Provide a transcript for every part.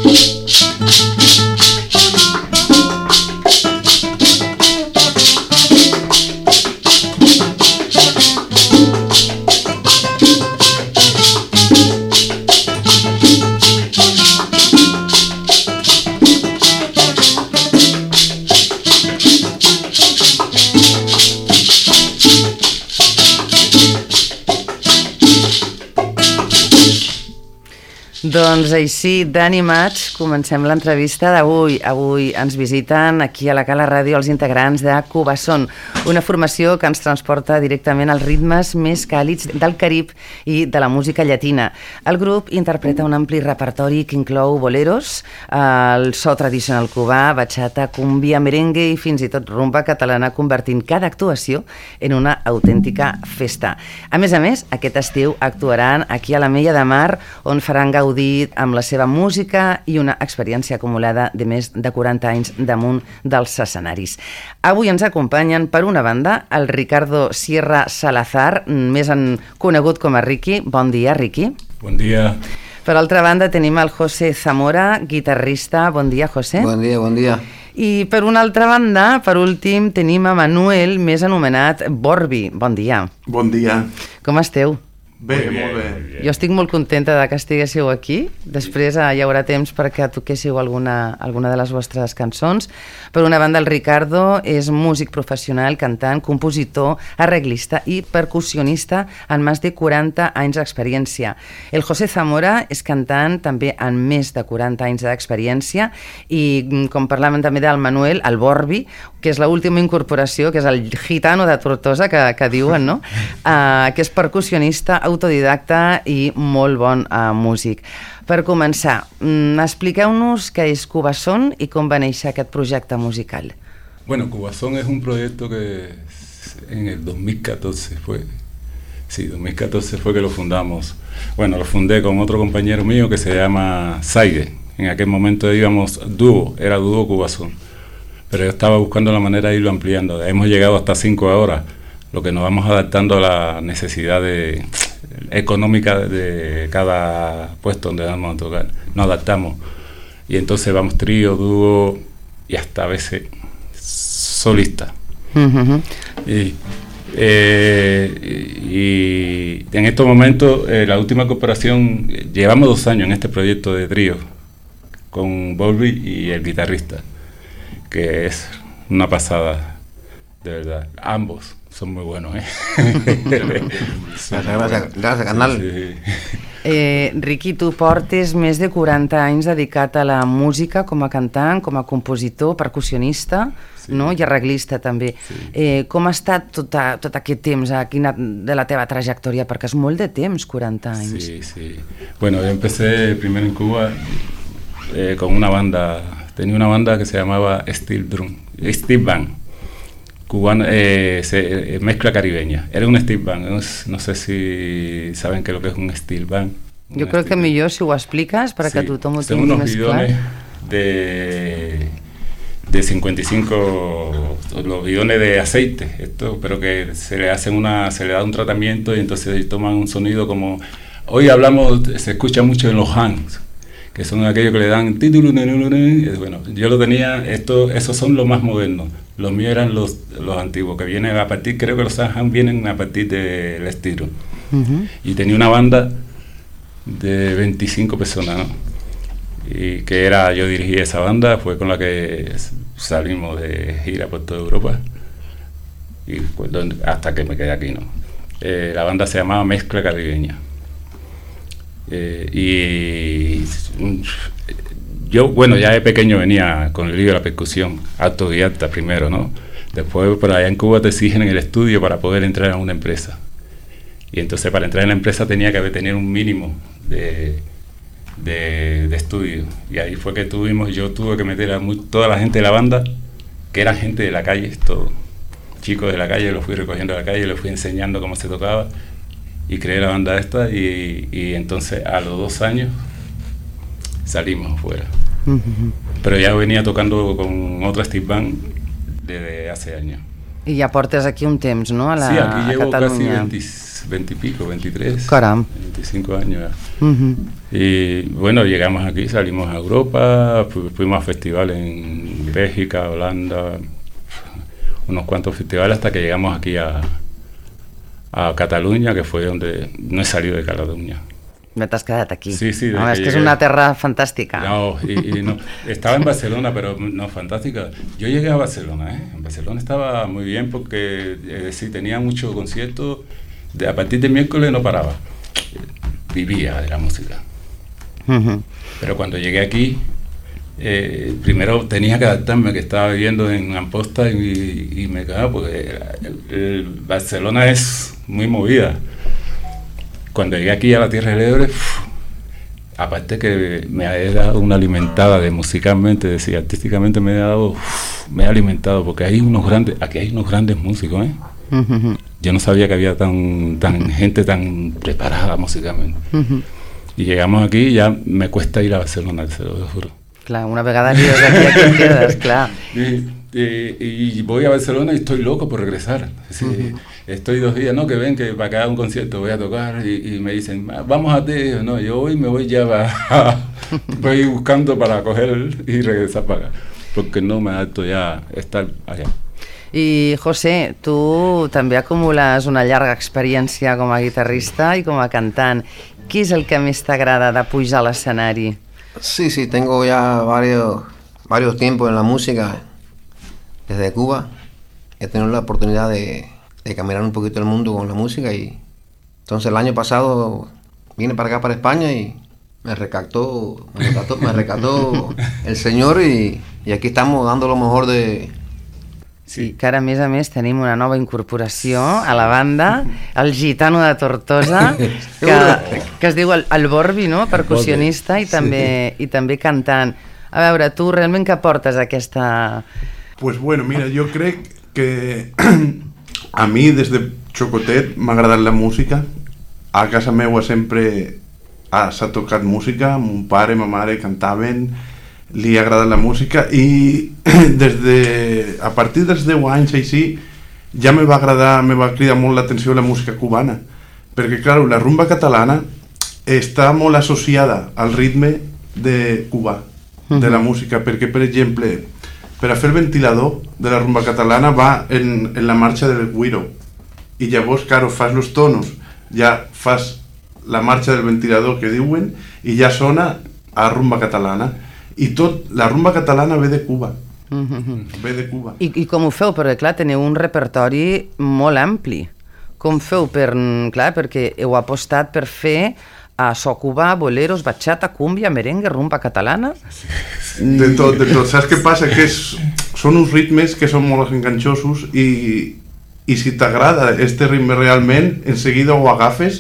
Doncs així, d'animats, comencem l'entrevista d'avui. Avui ens visiten aquí a la Cala Ràdio els integrants de Cubasson, una formació que ens transporta directament als ritmes més càlids del Carib i de la música llatina. El grup interpreta un ampli repertori que inclou boleros, el so tradicional cubà, bachata, cumbia, merengue i fins i tot rumba catalana, convertint cada actuació en una autèntica festa. A més, aquest estiu actuaran aquí a l'Ametlla de Mar, on faran gaudir amb la seva música i una experiència acumulada de més de 40 anys damunt dels escenaris. Avui ens acompanyen, per una banda, el Ricardo Sierra Salazar, més conegut com a Ricky. Bon dia, Ricky. Bon dia. Per altra banda, tenim el José Zamora, guitarrista. Bon dia, José. Bon dia, bon dia. I per una altra banda, per últim, tenim a Manuel, més anomenat Borbi. Bon dia. Bon dia. Com esteu? Bé, molt bé. Jo estic molt contenta de que estiguéssiu aquí. Després hi haurà temps perquè toquéssiu alguna de les vostres cançons. Per una banda, el Ricardo és músic professional, cantant, compositor, arreglista i percussionista amb més de 40 anys d'experiència. El José Zamora és cantant també amb més de 40 anys d'experiència i, com parlàvem també del Manuel, el Borbi, que és l'última incorporació, que és el gitano de Tortosa, que diuen, no? Que és percussionista, autodidacta i molt bon músic. Per començar, expliqueu-nos què és Cubasson i com va néixer aquest projecte musical. Bueno, Cubasson es un proyecto que en el 2014 fue. Sí, 2014 fue que lo fundamos. Bueno, lo fundé con otro compañero mío que se llama Saide. En aquel momento íbamos dúo, era dúo Cubasson. Pero yo estaba buscando la manera de irlo ampliando. Hemos llegado hasta 5 ahora, lo que nos vamos adaptando a la necesidad económica de cada puesto donde vamos a tocar. Nos adaptamos. Y entonces vamos trío, dúo y hasta a veces solista. Uh-huh. Y en estos momentos, la última cooperación, llevamos 2 años en este proyecto de trío con Bobby y el guitarrista, que es una pasada, de verdad. Ambos son muy buenos, Gràcies, canal. Sí. Ricky, tu portes més de 40 anys dedicat a la música com a cantant, com a compositor, percussionista, sí, no? I arreglista també. Sí. Com ha estat tot aquest temps, de la teva trajectòria? Perquè és molt de temps, 40 anys. Sí, sí. Bueno, yo empecé primero en Cuba con una banda. Tenía una banda que se llamaba Steel Band. Cubana, mezcla caribeña. Era un steel band. No sé si saben qué es lo que es un steel band. Jo crec que millor si ho expliques perquè tothom ho tingui més clar. Son unos bidones de 55, los bidones de aceite, pero que se le da un tratamiento y entonces toman un sonido como... Hoy se escucha mucho en los hands, que son aquellos que le dan título. Bueno, yo lo tenía, esos son los más modernos. Los míos eran los antiguos, que vienen a partir, creo que los Sanhan vienen a partir del estilo. Uh-huh. Y tenía una banda de 25 personas, ¿no? Y yo dirigí esa banda, fue con la que salimos de gira por toda Europa, y hasta que me quedé aquí, ¿no? La banda se llamaba Mezcla Caribeña. Yo, bueno, ya de pequeño venía con el lío de la percusión, autodidacta primero, ¿no? Después, por allá en Cuba te exigen en el estudio para poder entrar a una empresa. Y entonces, para entrar en la empresa tenía que tener un mínimo de estudio. Y ahí fue que yo tuve que meter a toda la gente de la banda, que era gente de la calle, todos chicos de la calle, los fui recogiendo de la calle, los fui enseñando cómo se tocaba. Y creé la banda esta y entonces a los 2 años salimos afuera. Uh-huh. Pero ya venía tocando con otra steel band desde hace años. I ja portes aquí un temps, no? Sí, aquí llevo Catalunya. casi 20 y pico, 23, Caram. 25 años ya. Y bueno, llegamos aquí, salimos a Europa, fuimos a festivales en Bélgica, Holanda, unos cuantos festivales hasta que llegamos aquí a Cataluña, que fue donde no he salido de Cataluña. T'has quedat aquí. Sí, sí. Home, és que és una terra fantàstica. No, y no, estaba en Barcelona, pero no, fantástica. Yo llegué a Barcelona, En Barcelona estaba muy bien porque sí, tenía muchos conciertos. A partir del miércoles no paraba. Vivía de la música. Pero cuando llegué aquí, primero tenía que adaptarme, que estaba viviendo en Amposta y me cagaba porque Barcelona es muy movida. Cuando llegué aquí a la Tierra del Ebre, aparte que me ha dado una alimentada de musicalmente, decir, artísticamente me ha alimentado, porque aquí hay unos grandes músicos, Yo no sabía que había gente tan preparada musicalmente. Y llegamos aquí y ya me cuesta ir a Barcelona, se lo juro. Clar, una vegada arribes aquí, aquí et quedes, clar. Y voy a Barcelona y estoy loco por regresar. Sí, estoy 2 días, no, que ven que para cada un concierto voy a tocar y me dicen, vamos a ti. No, yo hoy me voy ya voy buscando para coger y regresar para acá, porque no me adapto ya a estar allá. I, José, tu també acumules una llarga experiència com a guitarrista i com a cantant. Què és el que més t'agrada de pujar a l'escenari? Sí, tengo ya varios tiempos en la música. Desde Cuba he tenido la oportunidad de caminar un poquito el mundo con la música y entonces el año pasado vine para acá, para España y me recató el Señor y aquí estamos dando lo mejor de... Sí, que ara, a més, tenim una nova incorporació a la banda, el gitano de Tortosa, que es diu el Borbi, no? Percussionista i també cantant. A veure, tu realment què portes aquesta... Pues bueno, mira, yo creo que a mí desde xocotet m'ha agradat la música. A casa meua sempre s'ha tocat música, mon pare i ma mare cantaven, li ha agradat la música i a partir dels 10 anys així ja me va cridar molt l'atenció la música cubana, perquè clar, la rumba catalana està molt associada al ritme de Cuba, de la música, perquè per exemple per a fer el ventilador de la rumba catalana va en la marxa del güiro i llavors, claro, fas los tonos, ja fas la marxa del ventilador que diuen i ja sona a rumba catalana i tot, la rumba catalana ve de Cuba. Ve de Cuba. I com ho feu? Perquè clar, teniu un repertori molt ampli. Com feu? Perquè heu apostat per fer so cubà, boleros, bachata, cumbia, merengue, rumba catalana. De tot. Saps què passa? Que són uns ritmes que són molt enganxosos i si t'agrada este ritme realment, enseguida ho agafes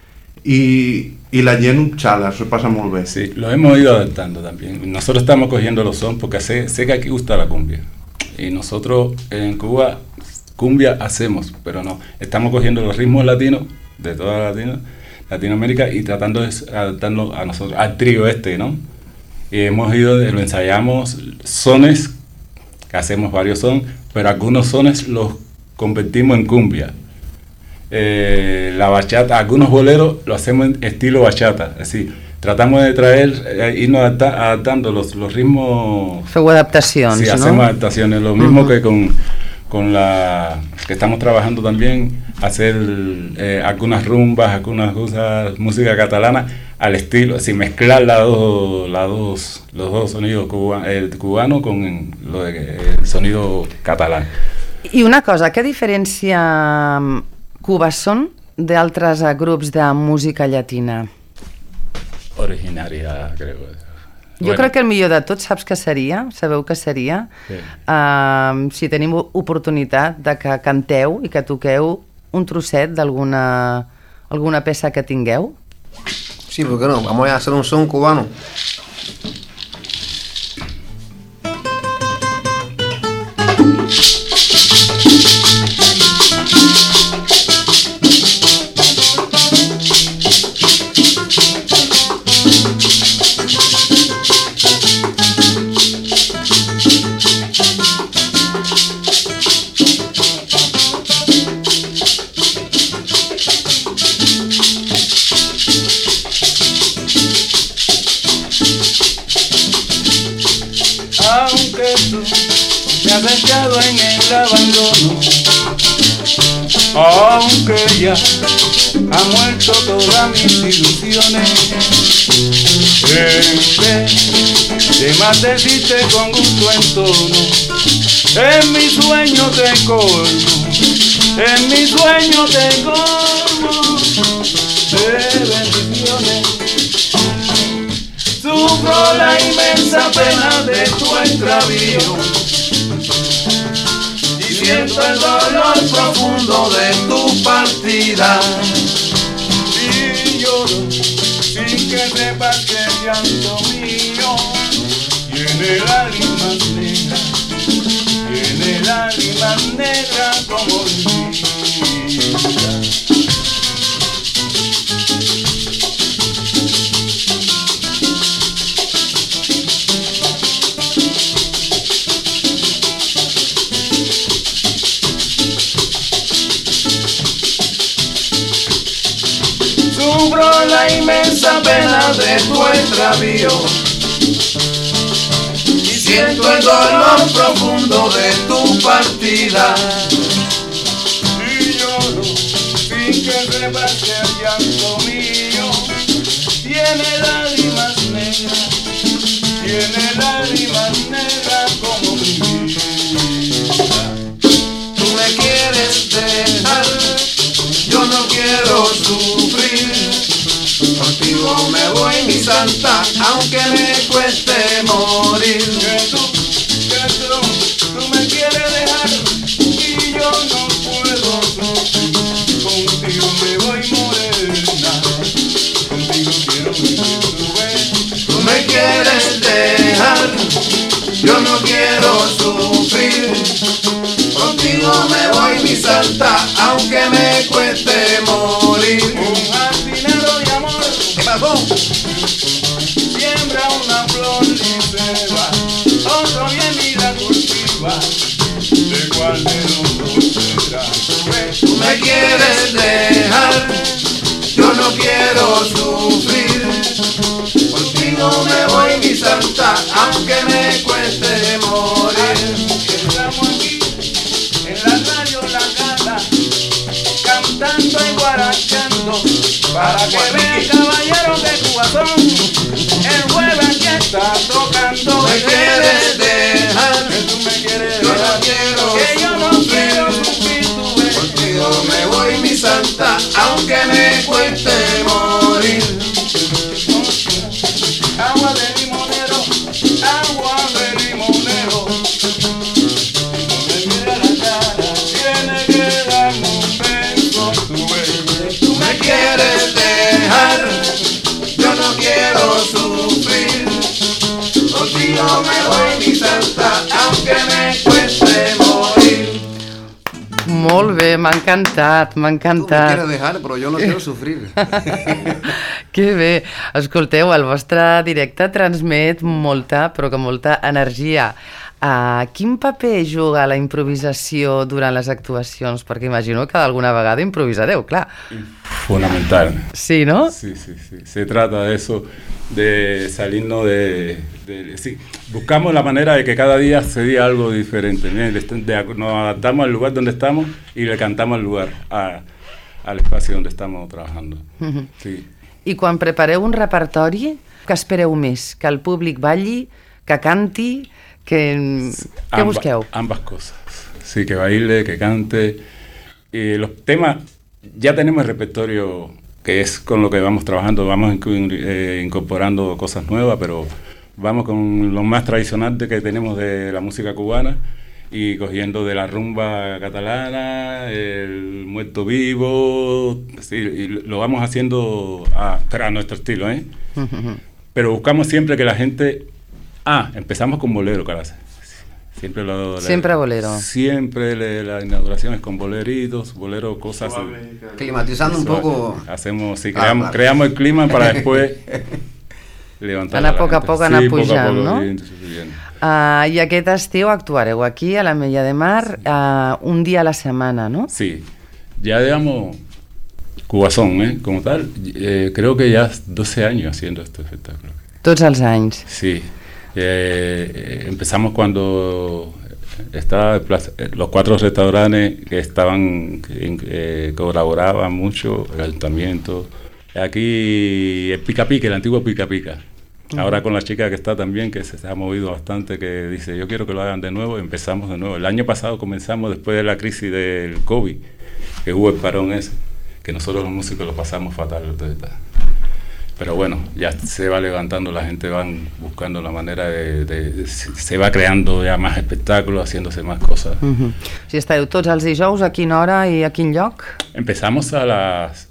y la gent chala, se pasa muy bien. Sí, lo hemos ido adaptando también. Nosotros estamos cogiendo los son porque sé que aquí gusta la cumbia. Y nosotros en Cuba cumbia hacemos, pero no. Estamos cogiendo los ritmos latinos de toda Latinoamérica y tratando de adaptarlo a nosotros, al trío ¿no? Y lo ensayamos sones, que hacemos varios son, pero algunos sones los convertimos en cumbia. La bachata, algunos boleros lo hacemos en estilo bachata, así. Tratamos de irnos adaptando los ritmos. Feu adaptacions, sí, ¿no? Hacemos adaptaciones, lo mismo que con la que estamos trabajando también, hacer algunas rumbas, algunas cosas, música catalana al estilo, así mezclar los dos sonidos, el cubano con el sonido catalán. I una cosa, què diferència Cubasson d'altres grups de música llatina? Originaria, creo. Jo crec que el millor de tot, saps què seria? Sabeu què seria? Sí. Si tenim oportunitat de que canteu i que toqueu un trosset d'alguna peça que tingueu. Sí, ¿por qué no? Vamos a hacer un son cubano. eso me has echado en el abandono, aunque ya ha muerto todas mis ilusiones. En vez de maldecirte con gusto en tono, en mi sueño te colmo, en mi sueño te colmo de bendiciones. Sufro la inmensa pena de tu extravío y siento el dolor profundo de tu partida. Y lloro sin que sepas que el llanto mío tiene lágrimas negras, tiene lágrimas negras como mi vida. Sufro la inmensa pena de tu extravío y siento el dolor profundo de tu partida. Y lloro sin que sepas que el llanto mío tiene lágrimas negras, tiene lágrimas negras como mi vida. Tú me quieres dejar, yo no quiero sufrir. Contigo me voy, mi santa, aunque me cueste morir. Tú me quieres dejar y yo no puedo sufrir. Contigo me voy, morena, contigo quiero vivir tu vez. Tú me quieres dejar, yo no quiero sufrir. Contigo me voy, mi santa, aunque me cueste morir. Un jardinero de amor, ¿qué pasó? Siembra una flor y se va, otro viene y la cultiva. ¿De cuál de los dos será? Tú me quieres dejar, yo no quiero sufrir. Contigo me voy, mi santa, aunque me cueste morir. Estamos aquí en la radio La Gala, cantando y guarachando, para que vean, caballero, que Cubazón el jueves aquí está tocando. Me quieres dejar, que tú me quieres yo dejar, no quiero que yo no quiero sufrir tu vez. Contigo me voy, mi santa, aunque me cueste morir. Agua de limonero, agua de limonero. Quieres dejar, yo no quiero sufrir. Contigo me voy, mi santa, aunque me cueste morir. Molt bé, m'ha encantat, m'ha Tu me encantat. quieres dejar, però jo no quiero sufrir. Que bé. Escolteu, el vostre directe transmet molta, però que molta energia. Quin paper juga la improvisació durant les actuacions? Perquè imagino que alguna vegada improvisareu, clar. Fundamental. Sí, no? Sí. Se trata de eso, de salirnos sí. Buscamos la manera de que cada día se diga algo diferente. Nos adaptamos al lugar donde estamos y le cantamos al lugar, al espacio donde estamos trabajando. Sí. I quan prepareu un repertori, què espereu més? Que el públic balli, que canti, què busqueu? Ambas cosas. Sí, que baile, que cante. Los temas, ya tenemos el repertorio que es con lo que vamos trabajando, vamos incorporando cosas nuevas, pero vamos con lo más tradicional que tenemos de la música cubana y cogiendo de la rumba catalana, el muerto vivo, sí, y lo vamos haciendo a nuestro estilo, ¿eh? Pero buscamos siempre que la gente... empezamos con bolero, caras. Siempre bolero. Siempre la inauguración es con boleritos, cosas... Climatizando un poco... Hacemos, sí, creamos el clima para después levantar Anar a poc a poc, anar pujant, no? Bien. I aquest estiu actuareu aquí, a la Mella de Mar, un dia a la setmana, no? Sí, ya digamos, Cubazón, como tal, creo que ya 12 años haciendo este espectáculo. Tots els anys. Sí. Empezamos cuando estaban los 4 restaurantes que estaban, colaboraban mucho, el ayuntamiento. Aquí el Pica Pica, el antiguo Pica Pica. Ahora con la chica que está también, que se ha movido bastante, que dice, yo quiero que lo hagan de nuevo, empezamos de nuevo. El año pasado comenzamos después de la crisis del COVID, que hubo el parón ese, que nosotros los músicos lo pasamos fatal. Pero bueno, ya se va levantando, la gente van buscando la manera se va creando ya más espectáculos, haciéndose más cosas. Si esteu tots els dijous, a quina hora i a quin lloc? Empezamos a las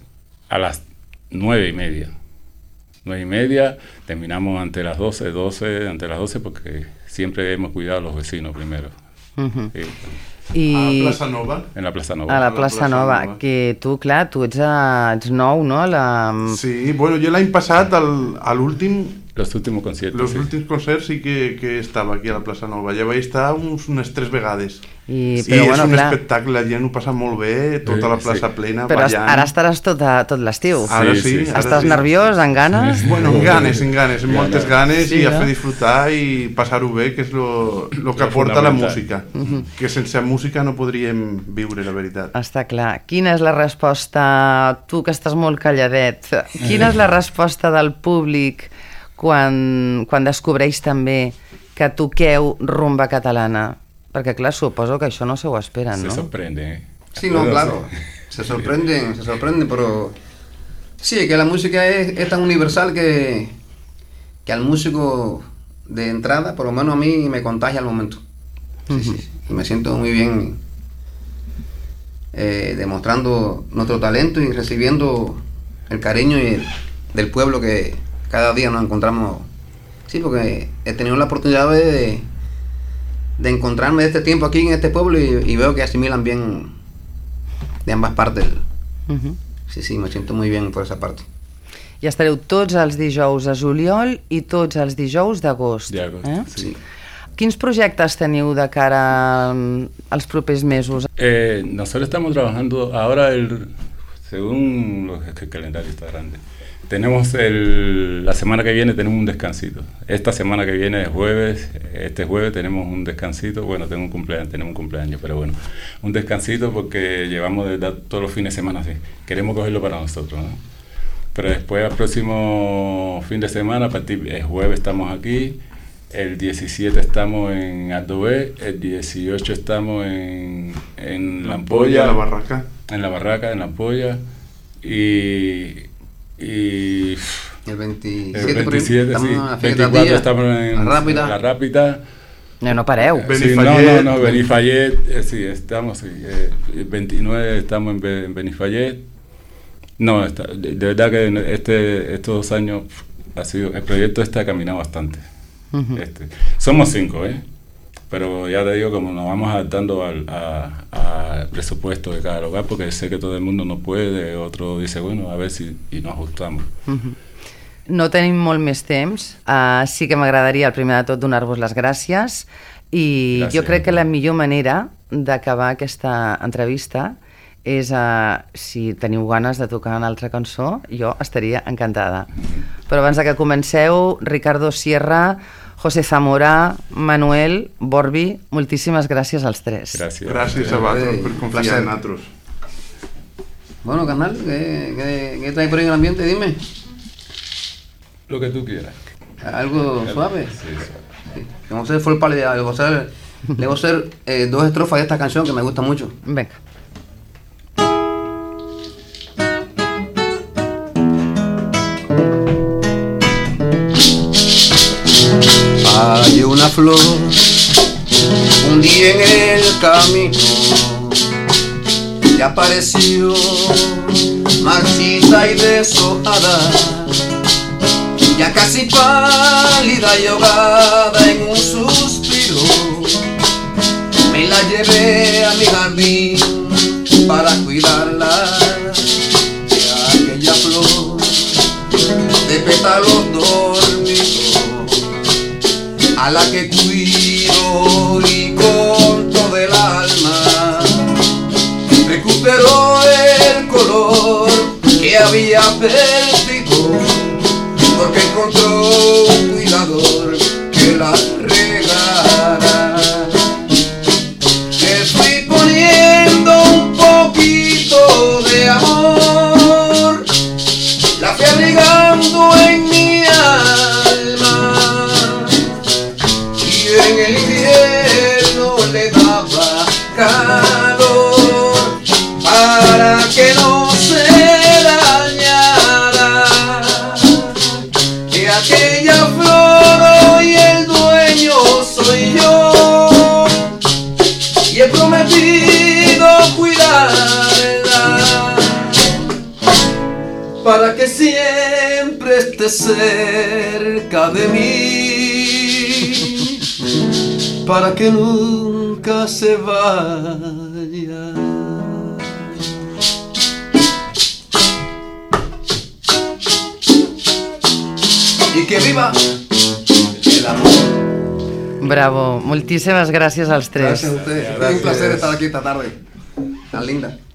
9:30. 9:30, terminamos ante las 12, porque siempre hemos cuidado a los vecinos primero. I... A la Plaça Nova? En la Plaça Nova. A la Plaça Nova, que tu, clar, tu ets nou, no? Sí, bueno, jo l'any passat, a l'últim... Los últimos conciertos. Los últims concerts sí que estava aquí a la Plaça Nova. Ja vaig estar unes 3 vegades. I és un espectacle, la gent ho passa molt bé, tota la plaça plena, però ballant. Ara estaràs tot l'estiu. Ara sí. Estàs nerviós, amb ganes? Bueno, amb ganes, amb moltes ganes, i a fer disfrutar i passar-ho bé, que és el que aporta la música. Que sense música no podríem viure, la veritat. Està clar. Quina és la resposta, tu que estàs molt calladet, quina és la resposta del públic quan descobreix també que toqueu rumba catalana? Perquè, clar, suposo que això no se ho esperen, ¿no? Se sorprende, Sí, no, claro. Se sorprenden, pero... Sí, que la música es tan universal que al músico de entrada, por lo menos a mí, me contagia al momento. Sí. Y me siento muy bien demostrando nuestro talento y recibiendo el cariño del pueblo que cada día nos encontramos. Sí, porque he tenido la oportunidad de encontrarme de este tiempo aquí en este pueblo y veo que asimilan bien de ambas partes. Sí, me siento muy bien por esa parte. I estareu tots els dijous a juliol i tots els dijous d'agost. Sí. Quins projectes teniu de cara als propers mesos? Nosotros estamos trabajando ahora, según el calendario está grande. Tenemos la semana que viene tenemos un descansito. Esta semana que viene es jueves, este jueves tenemos un descansito. Bueno, tenemos un cumpleaños, pero bueno, un descansito porque llevamos todos los fines de semana así. Queremos cogerlo para nosotros, ¿no? Pero después, el próximo fin de semana, a partir del jueves estamos aquí, el 17 estamos en Adobé, el 18 estamos en La Ampolla, La Barraca. En La Barraca, en La Ampolla, y el 27, el 27 estamos sí, en la 24 estamos en La Rápida. No pareu. Benifallet, sí, estamos, el 29 estamos en Benifallet. No, de verdad que estos 2 años el proyecto ha caminado bastante. Somos 5, pero ya te digo, como nos vamos adaptando al presupuesto de cada lugar, porque sé que todo el mundo no puede, otro dice, bueno, a ver si nos ajustamos. No tenim molt més temps. Sí que m'agradaria, el primer de tot, donar-vos les gràcies i gràcies. Jo crec que la millor manera d'acabar aquesta entrevista és, si teniu ganes de tocar una altra cançó, jo estaria encantada. Però abans de que comenceu, Ricardo Sierra, José Zamora, Manuel, Borbi, moltíssimes gràcies als tres. Gràcies a vosaltres per confiar en nosaltres. Bueno, carnal, ¿qué traes por ahí en el ambiente? Dime. Lo que tú quieras. ¿Algo suave? Sí, suave. Sí. Vamos a hacer full party, le voy a hacer 2 estrofas de esta canción que me gusta mucho. Venga. Hay una flor un día en el camino y apareció marchita y deshojada, ya casi pálida y ahogada en un suspiro. Me la llevé a mi jardín para cuidarla, de aquella flor de pétalos dormidos, a la que cuido y con todo el alma recuperó el color que había perdido, porque encontró un cuidador que la aquella flor hoy el dueño soy yo, y he prometido cuidarla para que siempre esté cerca de mí, para que nunca se vaya. Y que viva el amor. Bravo, moltíssimes gràcies als tres. Gracias a ustedes. Es un placer estar aquí esta tarde. Tan linda.